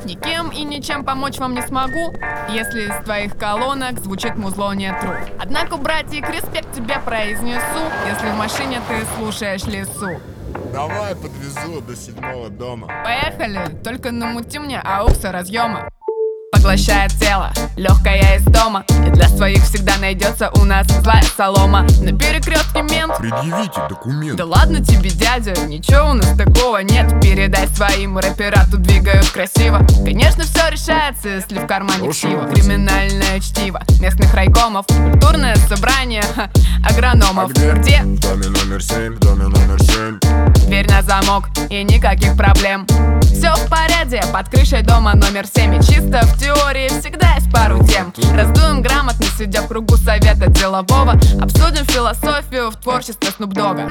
Никем и ничем помочь вам не смогу, если из твоих колонок звучит музло не тру. Однако, братик, респект тебе произнесу, если в машине ты слушаешь лесу. Давай подвезу до 7-го дома. Поехали, только намути мне аукса разъема. Поглощает тело, легкая из дома, и для своих всегда найдется у нас злая солома. На перекрестке мент. Предъявите документ. Да ладно тебе, дядя, ничего у нас такого нет. Передай своим, рэпера тут двигают красиво. Конечно, все решается, если в кармане ксива. Криминальное чтиво местных райкомов, культурное собрание агрономов. А где? В доме номер 7, в доме номер 7. Дверь на замок и никаких проблем. Все в порядке, под крышей дома номер 7. И чисто в теории всегда есть пару тем. Раздуем грамотно, сидя в кругу совета делового. Обсудим философию в творчестве Снуп Дога.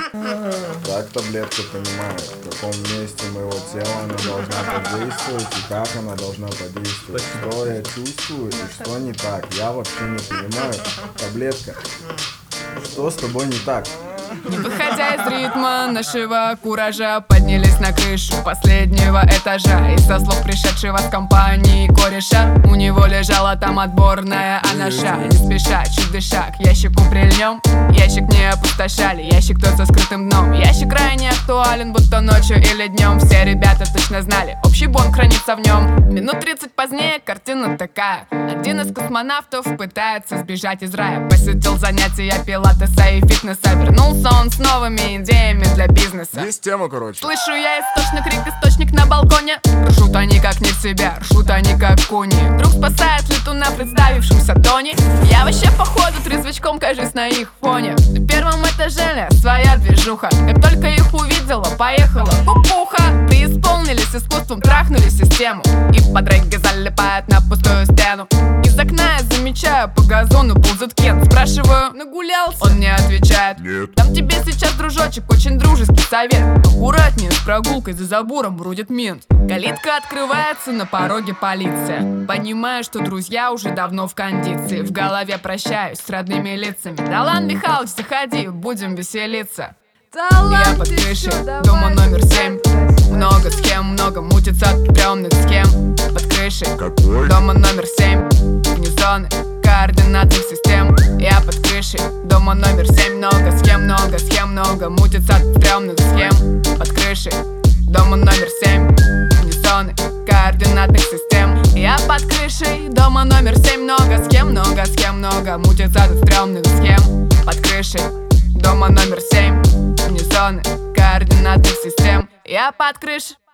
Как таблетка понимает, в каком месте моего тела она должна подействовать и как она должна подействовать. Что я чувствую и что не так, я вообще не понимаю. Таблетка, что с тобой не так? Не выходя из ритма нашего куража, поднялись на крышу последнего этажа. И со слов пришедшего с компании кореша, у него лежала там отборная анаша. Не спеша, чуть дыша, к ящику прильнем. Ящик не опустошали, ящик тот со скрытым дном. Ящик крайне актуален, будто ночью или днем. Все ребята точно знали, общий бон хранится в нем. Минут 30 позднее картина такая. Один из космонавтов пытается сбежать из рая. Посетил занятия пилатеса и фитнеса. Вернулся он с новыми идеями для бизнеса. Есть тема, короче. Слышу я истошный крик, источник на балконе. Ржут они как не в себя, ржут они как куни. Вдруг спасает летуна представившемся Тони. Я вообще походу трезвачком кажусь на их фоне. На первом этаже своя движуха. Как только их увидела, поехала кукуха. Преисполнились искусством, трахнули систему. И под регги залипает на пустую стену. Из окна я замечаю, по газону ползет Кен. Спрашиваю, нагулялся? Он не отвечает. Нет. Там тебе сейчас, дружочек, очень дружеский совет. Аккуратнее с прогулкой, за забором бродит мент. Калитка открывается, на пороге полиция. Понимаю, что друзья уже давно в кондиции. В голове прощаюсь с родными лицами. Да ладно, Михалыч, заходи, будем веселиться. Я под крышей дома номер 7. Много схем, много мутится от стрёмных схем. Под крышей Какой? дома номер 7. Вне зоны координатных систем. Я под крышей дома номер 7. Много схем, много мутится от стрёмных схем. Под крышей дома номер 7. Вне зоны координатных систем. Я под крышей дома номер 7. Много схем, много мутится от стрёмных схем. Под крышей дома номер 7. Вне зоны координатных систем. Я под крышей.